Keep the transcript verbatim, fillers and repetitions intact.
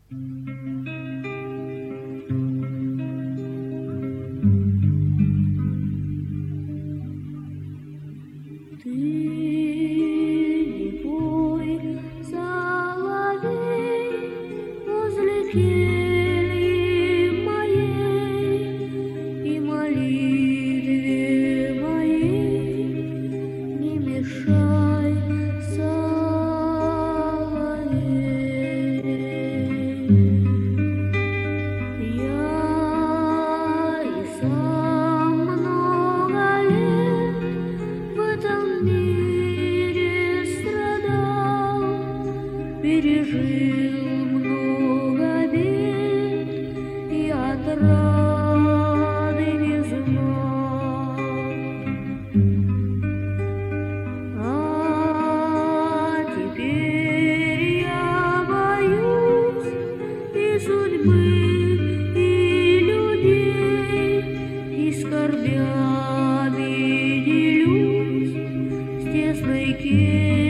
Ты не пой, соловей, возле кельи моей, и молитве моей не мешай, соловей. Я и сам много лет в этом мире страдал, пережил много бед и отрады не знал. А теперь я боюсь и судьбы, и людей, и скорбями делюсь с тесной келью.